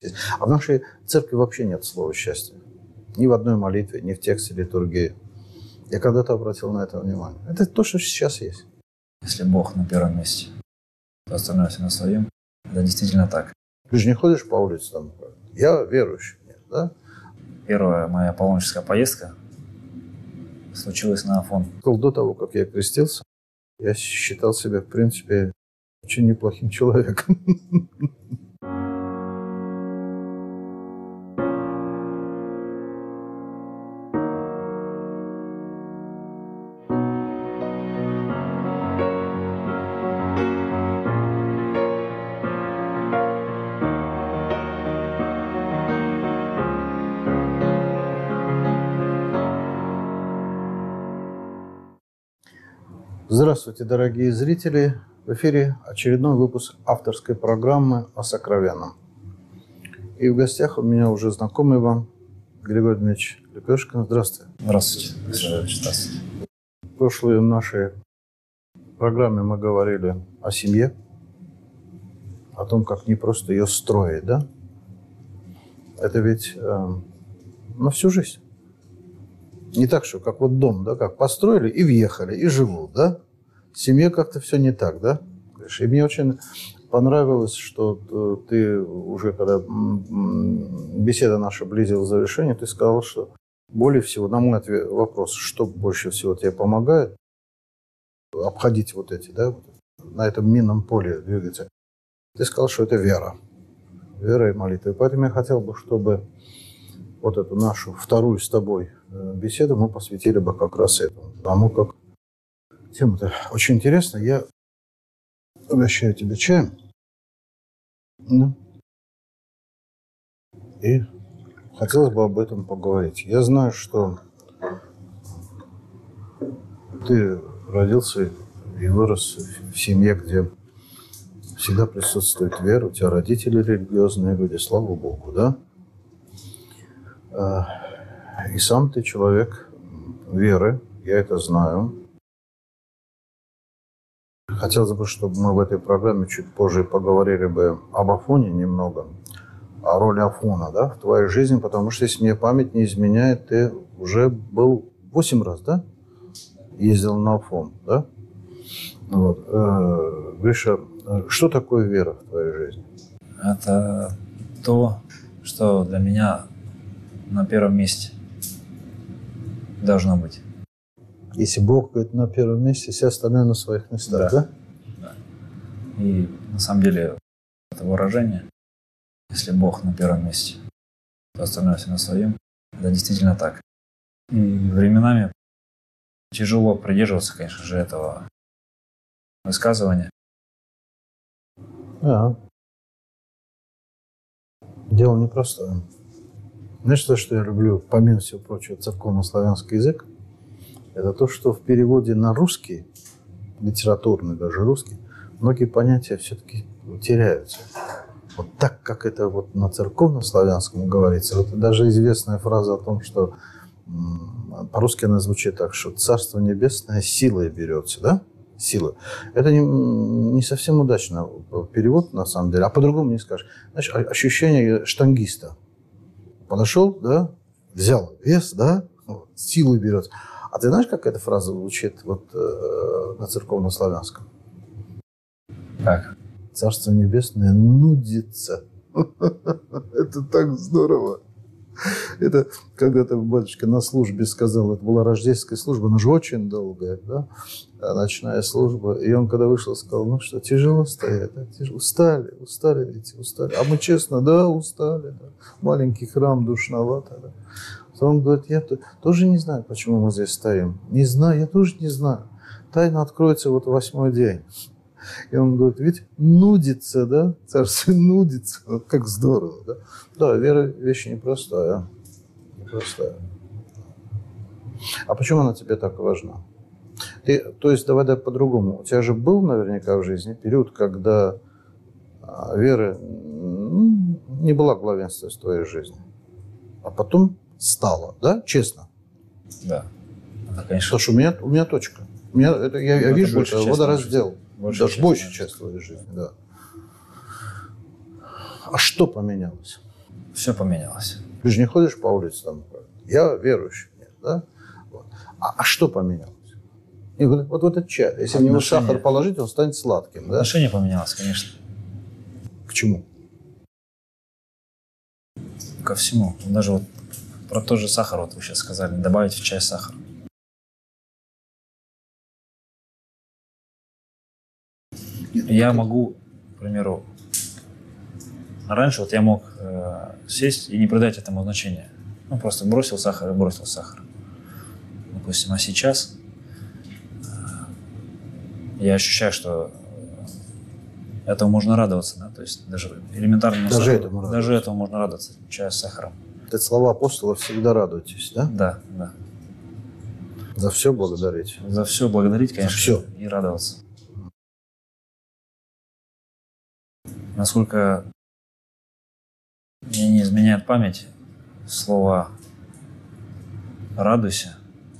А в нашей церкви вообще нет слова «счастье». Ни в одной молитве, ни в тексте литургии. Я когда-то обратил на это внимание. Это то, что сейчас есть. Если Бог на первом месте, то остальное все на своем. Это действительно так. Ты же не ходишь по улице там, я верующий, нет, да? Первая моя паломническая поездка случилась на Афон. До того, как я крестился, я считал себя, в принципе, очень неплохим человеком. Здравствуйте, дорогие зрители! В эфире очередной выпуск авторской программы о сокровенном. И в гостях у меня уже знакомый вам Григорий Дмитриевич Лепешкин. Здравствуйте. Здравствуйте. Здравствуйте. В прошлой нашей программе мы говорили о семье, о том, как не просто ее строить, да? Это ведь на всю жизнь. Не так, что как вот дом, да, как построили и въехали, и живут, да? В семье как-то все не так, да? И мне очень понравилось, что ты уже, когда беседа наша близилась к завершению, ты сказал, что более всего, на мой вопрос, что больше всего тебе помогает обходить вот эти, да, на этом минном поле двигаться, ты сказал, что это вера. Вера и молитва. И поэтому я хотел бы, чтобы вот эту нашу вторую с тобой беседу мы посвятили бы как раз этому. Потому как тема-то очень интересная. Я угощаю тебя чаем. Ну. И хотелось бы об этом поговорить. Я знаю, что ты родился и вырос в семье, где всегда присутствует вера. У тебя родители религиозные люди, слава Богу, да? И сам ты человек веры, я это знаю. Хотелось бы, чтобы мы в этой программе чуть позже поговорили бы об Афоне немного, о роли Афона, да, в твоей жизни, потому что, если мне память не изменяет, ты уже был 8 раз, да, ездил на Афон, да? Вот. Гриша, что такое вера в твоей жизни? Это то, что для меня на первом месте должно быть. Если Бог говорит на первом месте, все остальные на своих местах, да? Да. И на самом деле это выражение, если Бог на первом месте, то остальное все на своем, это действительно так. И временами тяжело придерживаться, конечно же, этого высказывания. Да. Дело непростое. Знаешь, то, что я люблю, помимо всего прочего, церковно-славянский язык, это то, что в переводе на русский, литературный даже русский, многие понятия все-таки теряются. Вот так, как это вот на церковно-славянском говорится. Вот даже известная фраза о том, что по-русски она звучит так, что Царство Небесное силой берется, да? Сила. Это не совсем удачно перевод, на самом деле, а по-другому не скажешь. Знаешь, ощущение штангиста. Подошел, да, взял вес, да, вот, силой берется. А ты знаешь, как эта фраза звучит вот, на церковно-славянском? Как? Царство Небесное нудится. Это так здорово. Это когда-то батюшка на службе сказал, это была рождественская служба, она же очень долгая, да, ночная служба. И он, когда вышел, сказал, ну что, тяжело стоять, да? Устали ведь, устали. А мы честно, да, устали. Да. Маленький храм, душновато. Да. Он говорит, я тоже не знаю, почему мы здесь стоим. Не знаю, я тоже не знаю. Тайна откроется вот 8-й день. И он говорит, ведь нудится, да, царство нудится. Вот как здорово, да. Да, вера вещь непростая. Непростая. А почему она тебе так важна? То есть, давай по-другому. У тебя же был наверняка в жизни период, когда вера не была главенством в твоей жизни. А потом стала, да? Честно? Да. Это, конечно. Слушай, у меня точка. Я вижу, это водораздел. Большая часть твоей жизни, да. А что поменялось? Все поменялось. Ты же не ходишь по улице там, я верующий, нет, да? Вот. А что поменялось? И вот этот чай, если в него сахар положить, он станет сладким, да? Отношение поменялось, конечно. К чему? Ко всему. Даже вот про тот же сахар, вот вы сейчас сказали, добавить в чай сахар. Я могу, к примеру, раньше вот я мог сесть и не придать этому значения. Ну, просто бросил сахар и бросил сахар. Допустим, а сейчас я ощущаю, что этому можно радоваться, да? То есть даже элементарному сахару, даже этому можно радоваться, чаю с сахаром. Это слова апостола «всегда радуйтесь», да? Да, да. За все благодарить. За все благодарить, конечно, все. И радоваться. Насколько мне не изменяет память, слово «радуйся»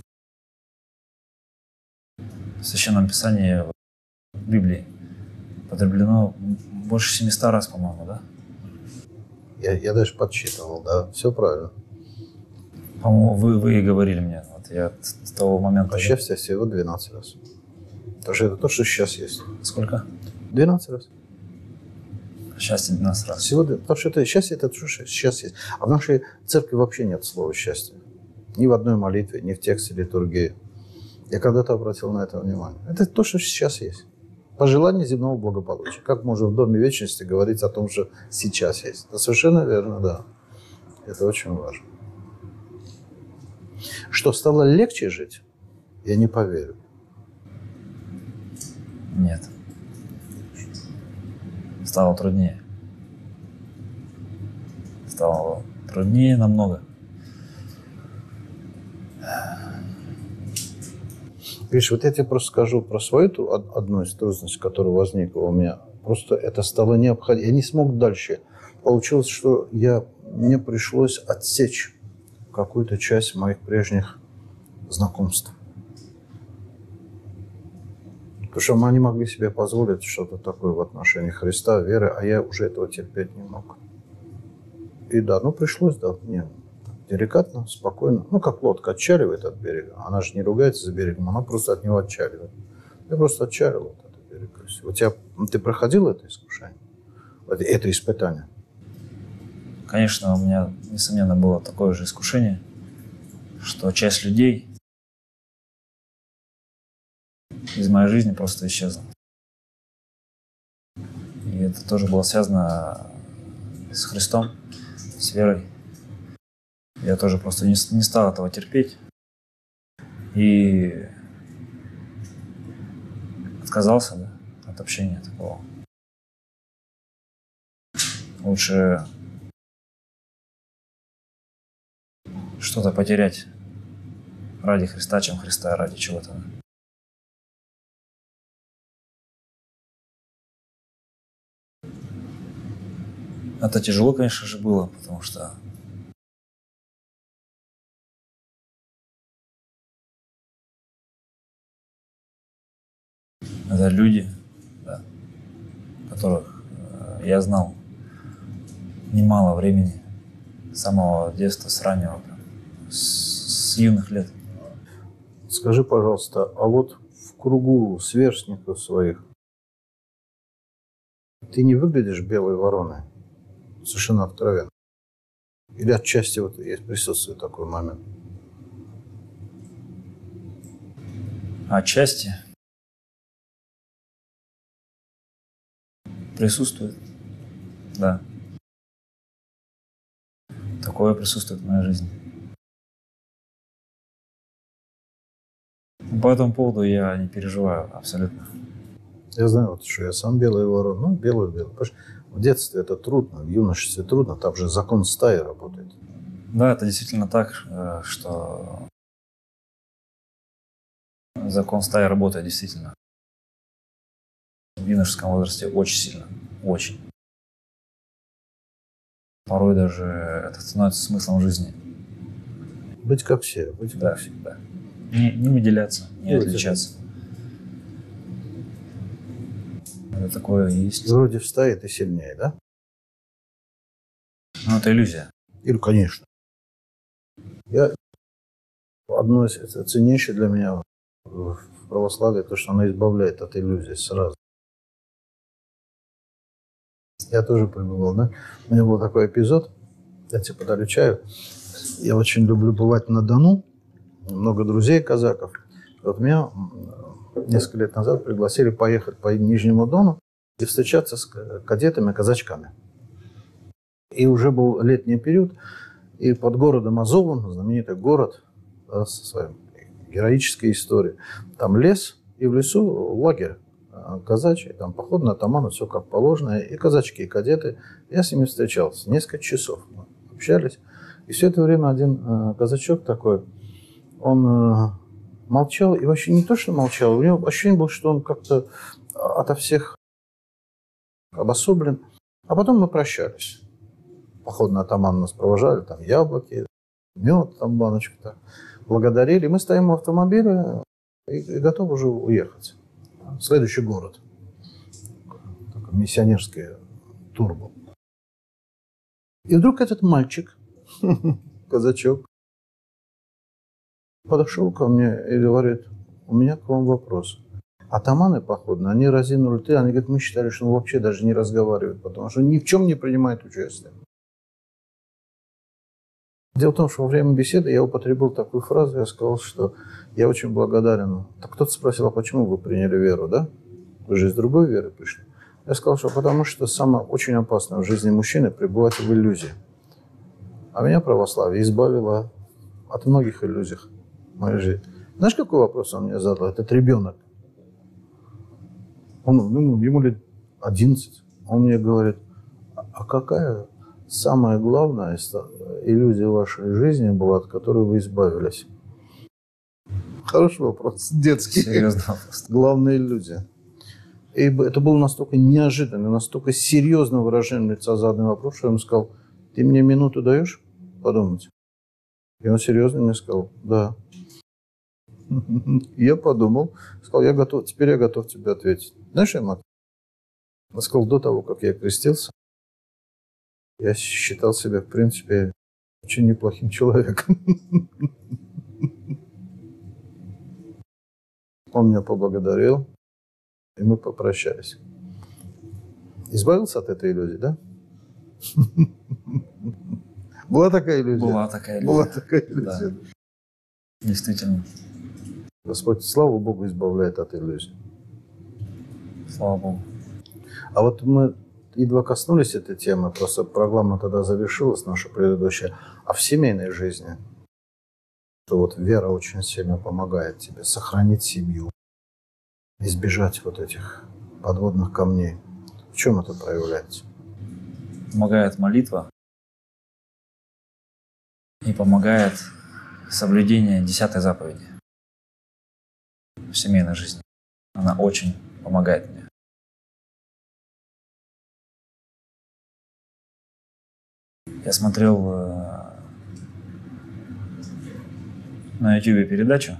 в Священном Писании в Библии употреблено больше 700 раз, по-моему, да? Я даже подсчитывал, да, все правильно. По-моему, вы и говорили мне, вот я с того момента... А счастье всего 12 раз. Потому что это то, что сейчас есть. Сколько? 12 раз. Счастье 12 раз. Всего, потому что это счастье, это то, что сейчас есть. А в нашей церкви вообще нет слова «счастье». Ни в одной молитве, ни в тексте литургии. Я когда-то обратил на это внимание. Это то, что сейчас есть. Пожелание земного благополучия. Как можно в Доме вечности говорить о том, что сейчас есть? Это совершенно верно, да. Это очень важно. Что, стало легче жить? Я не поверю. Нет. Стало труднее. Стало труднее намного. Видишь, вот я тебе просто скажу про свою одну из трудностей, которая возникла у меня. Просто это стало необходимо. Я не смог дальше. Получилось, что мне пришлось отсечь какую-то часть моих прежних знакомств. Потому что они могли себе позволить что-то такое в отношении Христа, веры, а я уже этого терпеть не мог. И да, пришлось, да, мне деликатно, спокойно. Как лодка отчаливает от берега. Она же не ругается за берегом, она просто от него отчаливает. Я просто отчалил от этого берега. Ты проходил это искушение? Это испытание? Конечно, у меня, несомненно, было такое же искушение, что часть людей из моей жизни просто исчезла. И это тоже было связано с Христом, с верой. Я тоже просто не стал этого терпеть. И отказался, от общения такого. Лучше что-то потерять ради Христа, чем Христа ради чего-то. Это тяжело, конечно же, было, потому что это люди, да, которых я знал немало времени, с самого детства, с раннего, с юных лет. Скажи, пожалуйста, а вот в кругу сверстников своих ты не выглядишь белой вороной? Совершенно откровенно. Или отчасти есть присутствует такой момент? Отчасти присутствует, да. Такое присутствует в моей жизни. По этому поводу я не переживаю абсолютно. Я знаю, что я сам белый ворон. Белый. В детстве это трудно, в юношестве трудно, там же закон стаи работает. Да, это действительно так, что закон стаи работает действительно. В юношеском возрасте очень сильно, очень. Порой даже это становится смыслом жизни. Быть как все, как все. Да. Не выделяться, не отличаться. Это такое есть. Вроде в стае ты сильнее, да? Ну, это иллюзия. Или, конечно. Одно из ценнейших для меня в православии, то, что оно избавляет от иллюзий сразу. Я тоже пребывал, да? У меня был такой эпизод, я тебе подарю чаю. Я очень люблю бывать на Дону, много друзей казаков. Вот меня несколько лет назад пригласили поехать по Нижнему Дону и встречаться с кадетами-казачками. И уже был летний период, и под городом Азовом, знаменитый город, да, со своей героической историей, там лес, и в лесу лагерь казачий, там поход на атамана, все как положено, и казачки, и кадеты. Я с ними встречался, несколько часов мы общались. И все это время один казачок такой, он молчал, и вообще не то, что молчал, у него ощущение было, что он как-то ото всех обособлен. А потом мы прощались. Поход на атамана нас провожали, там яблоки, мед, там баночку, так. Благодарили. Мы стоим в автомобиле и готовы уже уехать. Следующий город. Такой миссионерский тур был. И вдруг этот мальчик, казачок, подошел ко мне и говорит: у меня к вам вопрос. Атаманы походные, они разинули рты, они говорят, мы считали, что он вообще даже не разговаривает, потому что ни в чем не принимает участие. Дело в том, что во время беседы я употребил такую фразу, я сказал, что я очень благодарен. Так кто-то спросил, а почему вы приняли веру, да? Вы же из другой веры пришли. Я сказал, что потому что самое очень опасное в жизни мужчины пребывать в иллюзии. А меня православие избавило от многих иллюзий в моей жизни. Знаешь, какой вопрос он мне задал? Этот ребенок. Ему лет 11. Он мне говорит, а какая самая главная иллюзия вашей жизни была, от которой вы избавились? Хороший вопрос, детский. Серьезно вопрос. Главная иллюзия. И это было настолько неожиданно, настолько серьезное выражение лица заданный вопрос, что я ему сказал, ты мне минуту даешь подумать? И он серьезно мне сказал, да. Я подумал, сказал, я готов, теперь я готов тебе ответить. Знаешь, я сказал, до того, как я крестился, я считал себя, в принципе, очень неплохим человеком. Он меня поблагодарил, и мы попрощались. Избавился от этой иллюзии, да? Была такая иллюзия? Была такая иллюзия. Была такая иллюзия. Да. Действительно. Господь, слава Богу, избавляет от иллюзий. Слава Богу. А вот мы едва коснулись этой темы, просто программа тогда завершилась, наша предыдущая. А в семейной жизни, что вот вера очень сильно помогает тебе сохранить семью, избежать вот этих подводных камней. В чем это проявляется? Помогает молитва и помогает соблюдение 10-й заповеди в семейной жизни. Она очень помогает мне. Я смотрел на YouTube передачу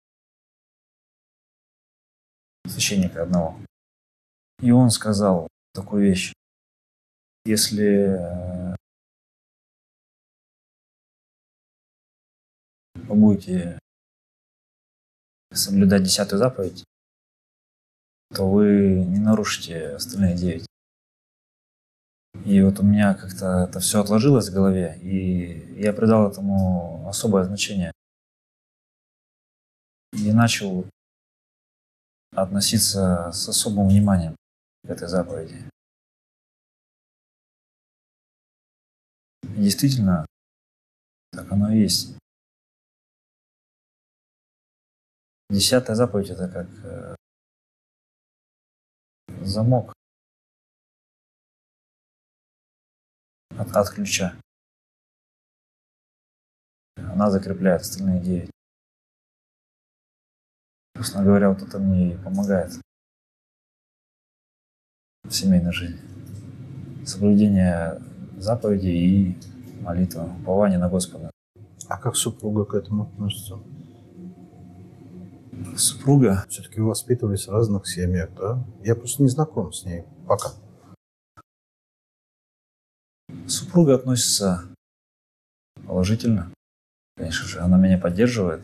священника одного. И он сказал такую вещь. Если вы будете соблюдать 10-ю заповедь, то вы не нарушите остальные 9. И вот у меня как-то это все отложилось в голове, и я придал этому особое значение. И начал относиться с особым вниманием к этой заповеди. И действительно, так оно и есть. 10-я заповедь – это как замок от ключа. Она закрепляет остальные 9. Собственно говоря, вот это мне и помогает в семейной жизни. Соблюдение заповедей и молитва, упование на Господа. А как супруга к этому относится? Супруга? Все-таки вы воспитывались в разных семьях, да? Я просто не знаком с ней пока. Супруга относится положительно. Конечно же, она меня поддерживает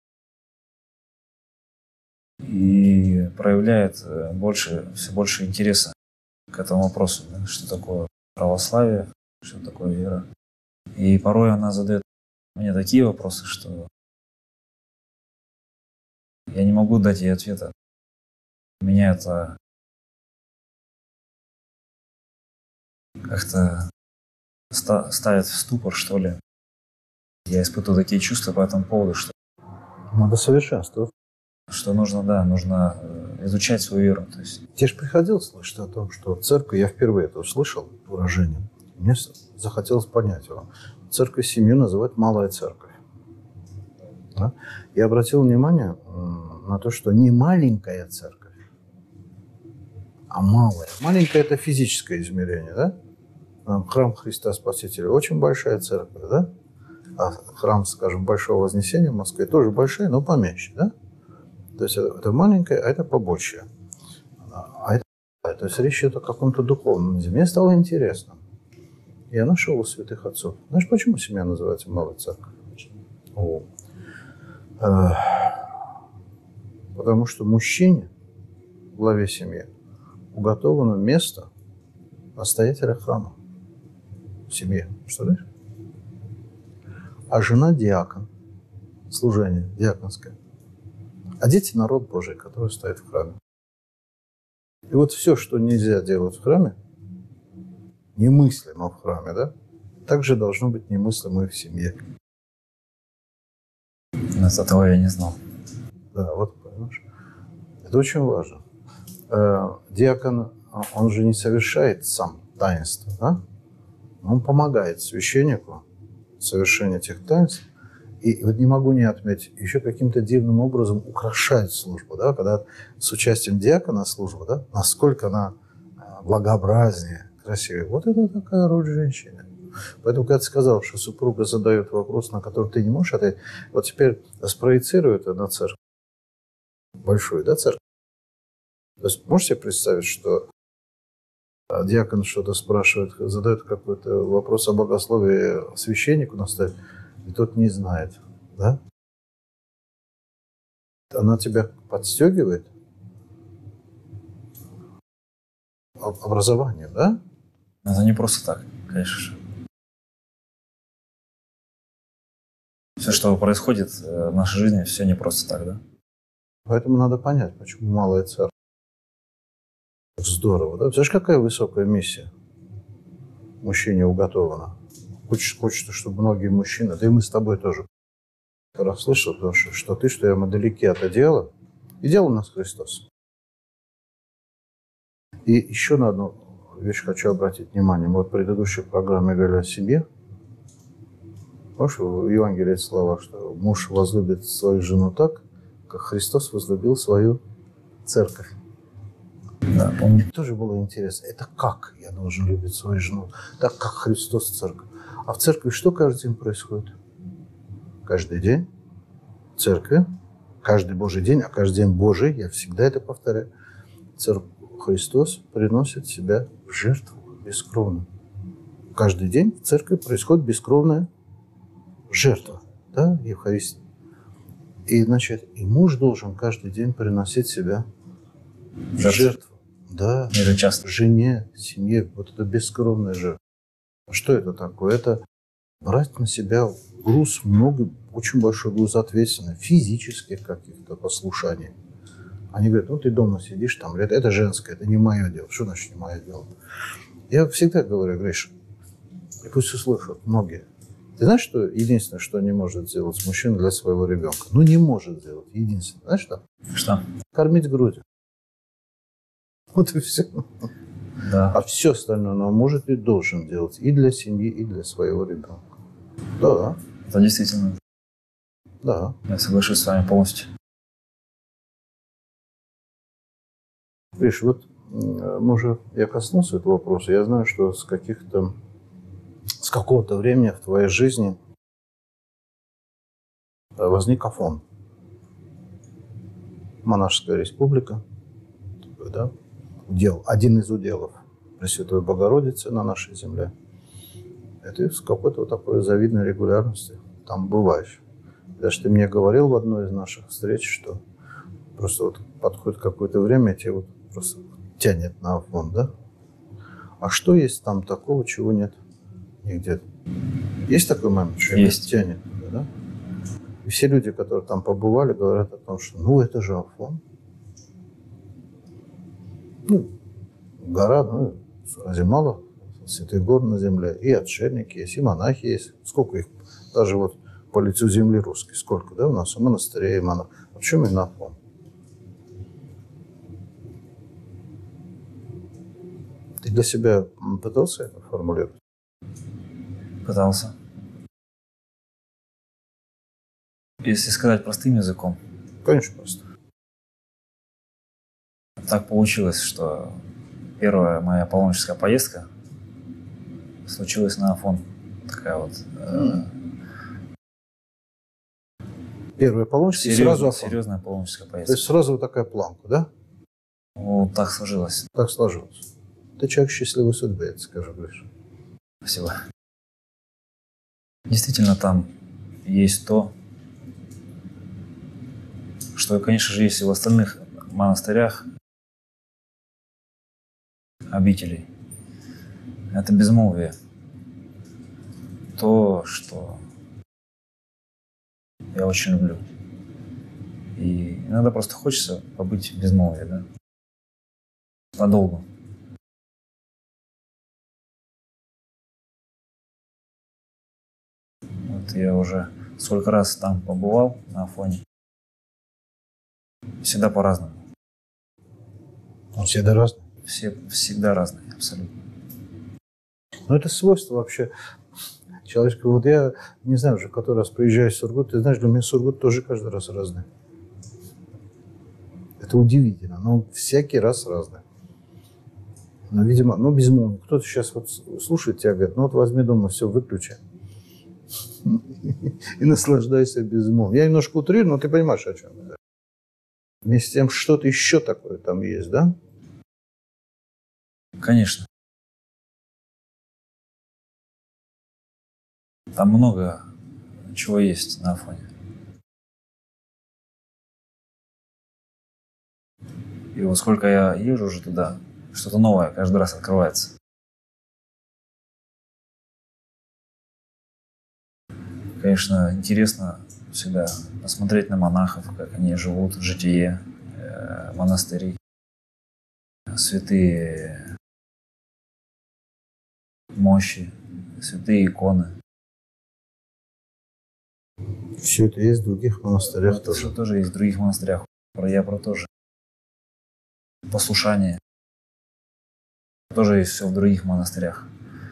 и проявляет все больше интереса к этому вопросу, да, что такое православие, что такое вера. И порой она задает мне такие вопросы, что я не могу дать ей ответа. Меня это как-то ставит в ступор, что ли. Я испытываю такие чувства по этому поводу, что Надо совершенствовать. Нужно изучать свою веру. То есть. Тебе же приходилось слышать о том, что церковь, я впервые это услышал выражение, мне захотелось понять его. Церковь семью называют малая церковь. Да? Я обратил внимание на то, что не маленькая церковь, а малая. Маленькая – это физическое измерение, да? Храм Христа Спасителя – очень большая церковь, да? А храм, скажем, Большого Вознесения в Москве тоже большая, но поменьше, да? То есть это маленькое, а это побольше. То есть речь идет о каком-то духовном языке. Мне стало интересно. Я нашел у святых отцов. Знаешь, почему семья называется малой церковью? Потому что мужчине, главе семьи, уготовано место настоятеля храма в семье. Представляешь? А жена диакон, служение диаконское. А дети – народ Божий, который стоит в храме. И вот все, что нельзя делать в храме, немыслимо в храме, да, также должно быть немыслимо и в семье. Этого я не знал. Да, вот, понимаешь. Это очень важно. Диакон, он же не совершает сам таинство, да? Он помогает священнику в совершении этих таинств. И вот не могу не отметить, еще каким-то дивным образом украшает службу, да, когда с участием диакона служба, да, насколько она благообразнее, красивее. Вот это такая роль женщины. Поэтому, когда ты сказал, что супруга задает вопрос, на который ты не можешь ответить, вот теперь спроецируй это на церковь. Большую, да, церковь? То есть можешь себе представить, что диакон что-то спрашивает, задает какой-то вопрос о богословии священнику наставить, и тот не знает, да? Она тебя подстегивает образованием, да? Это не просто так, конечно же. Все, что происходит в нашей жизни, все не просто так, да? Поэтому надо понять, почему малая церковь. Здорово, да? Знаешь, какая высокая миссия мужчине уготована? Хочется, чтобы многие мужчины, да и мы с тобой тоже расслышали, потому что ты, что я, мы далеки от идеала. Идеал у нас Христос. И еще на одну вещь хочу обратить внимание. Мы вот в предыдущей программе говорили о себе. Помнишь, в Евангелии слова, что муж возлюбит свою жену так, как Христос возлюбил свою церковь. Да, помню. Тоже было интересно. Это как я должен любить свою жену? Так, как Христос церковь. А в церкви что каждый день происходит? Каждый день в церкви, каждый Божий день, а каждый день Божий, я всегда это повторяю, Христос приносит себя в жертву бескровно. Каждый день в церкви происходит бескровная жертва, да, Евхаристия. И, значит, и муж должен каждый день приносить себя в жертву. Да, жене, семье, вот это бескровная жертва. Что это такое? Это брать на себя груз, очень большой груз ответственности, физических каких-то послушаний. Они говорят, ну ты дома сидишь, там, это женское, это не мое дело. Что значит не мое дело? Я всегда говорю, Гриша, и пусть услышат многие. Ты знаешь, что единственное, что не может сделать мужчина для своего ребенка? Ну, не может сделать. Единственное. Знаешь что? Что? Кормить грудью. Вот и все. Да. А все остальное он может и должен делать и для семьи, и для своего ребенка. Да. Это действительно. Да. Я соглашусь с вами полностью. Видишь, вот я коснулся этого вопроса. Я знаю, что с какого-то времени в твоей жизни возник Афон. Монашеская республика. Да? Один из уделов Пресвятой Богородицы на нашей земле. И ты с какой-то вот такой завидной регулярностью там бываешь. Даже ты мне говорил в одной из наших встреч, что просто вот подходит какое-то время, тебе вот просто тянет на Афон, да? А что есть там такого, чего нет нигде? Есть такой момент, что Есть. тянет туда, да? И все люди, которые там побывали, говорят о том, что ну это же Афон. Ну, гора, ну, разве мало святых гор на земле? И отшельники есть, и монахи есть. Сколько их? Даже вот по лицу земли русской. Сколько, да, у нас и монастырей, и монахов. А почему именно Афон? Ты для себя пытался это формулировать? Пытался. Если сказать простым языком, Конечно, просто. так получилось, что первая моя паломническая поездка случилась на Афон. Такая вот Первая паломническая, сразу Афон. серьезная паломническая То поездка. есть сразу вот такая планка, да? Вот так сложилось. Так сложилось. Ты человек счастливой судьбы, я тебе скажу, Гриша. Спасибо. Действительно, там есть то, что, конечно же, есть и в остальных монастырях, обителей. Это безмолвие. То, что я очень люблю. И иногда просто хочется побыть в безмолвии, да? Подолгу. Вот я уже сколько раз там побывал на Афоне. Всегда по-разному. Он всегда разный. Все всегда разные, абсолютно. Но это свойство вообще человеческого. Вот я не знаю уже, который раз приезжаю в Сургут, ты знаешь, для меня Сургут тоже каждый раз разный. Это удивительно, но всякий раз разный. Но, видимо, ну, безмолвно. Кто-то сейчас вот слушает тебя, говорит, ну вот возьми дома, все, выключи. И наслаждайся безмолвием. Я немножко утрирую, но ты понимаешь, о чем я. Вместе с тем, что-то еще такое там есть, да? Конечно. Там много чего есть на Афоне. И вот сколько я езжу уже туда, что-то новое каждый раз открывается. Конечно, интересно всегда посмотреть на монахов, как они живут, житие, монастыри, святые мощи, святые иконы. Все это есть в других монастырях Это тоже. все тоже есть в других монастырях. Я про то же. Послушание. Тоже есть все в других монастырях.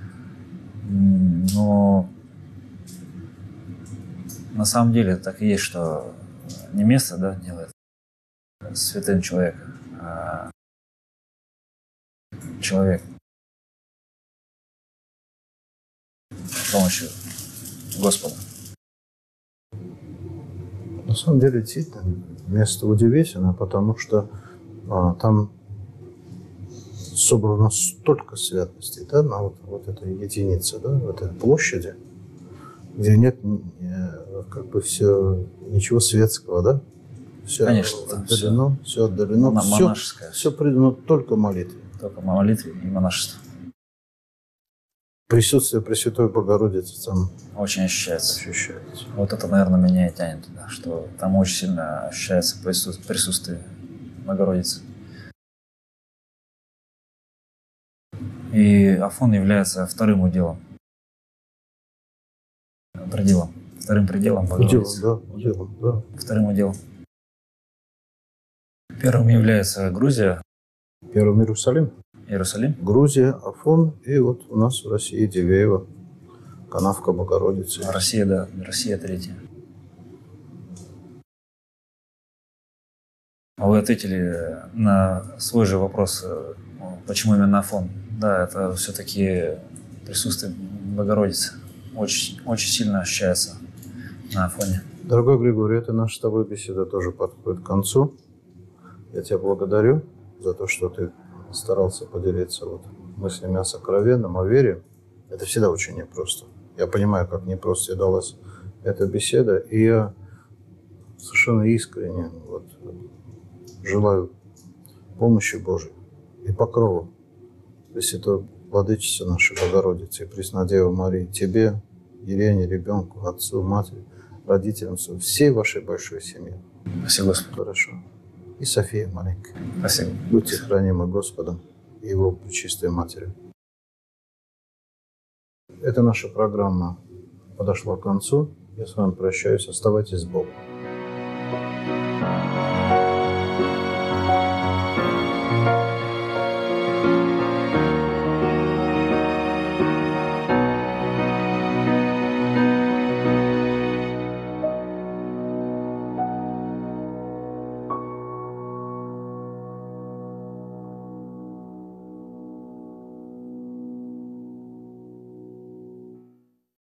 Но на самом деле так и есть, что не место, да, делает святым человека, а человек с помощью Господа. На самом деле, действительно, место удивительно, потому что там собрано столько святостей, да, на вот этой единице, да, в этой площади, где нет как бы все, ничего светского, да? Все Конечно, отдалено, все отдалено, монашеское. все придано только молитве. Только молитве и монашество. Присутствие Пресвятой Богородицы там Очень ощущается. ощущается. Вот это, наверное, меня и тянет туда, что там очень сильно ощущается присутствие Богородицы. И Афон является вторым уделом. Пределом. Вторым пределом Богородицы. Уделом, да. Вторым уделом. Первым является Грузия, Первым Иерусалим. Иерусалим. Грузия, Афон, и вот у нас в России Дивеево, канавка Богородицы. А Россия, да, Россия третья. А вы ответили на свой же вопрос, почему именно Афон. Да, это все-таки присутствие Богородицы. Очень, очень сильно ощущается на Афоне. Дорогой Григорий, эта наша с тобой беседа тоже подходит к концу. Я тебя благодарю за то, что ты старался поделиться вот мыслями о сокровенном, о вере. Это всегда очень непросто. Я понимаю, как непросто далась эта беседа, и я совершенно искренне желаю помощи Божией и покрова Пресвятой Владычицы нашей Богородицы и Преснодевы Марии, тебе, Елене, ребенку, отцу, матери, родителям, всей вашей большой семье. Спасибо, Господи. Хорошо. И София маленькая. Спасибо. Будьте хранимы Господом и Его Пречистой Матерью. Эта наша программа подошла к концу. Я с вами прощаюсь. Оставайтесь с Богом.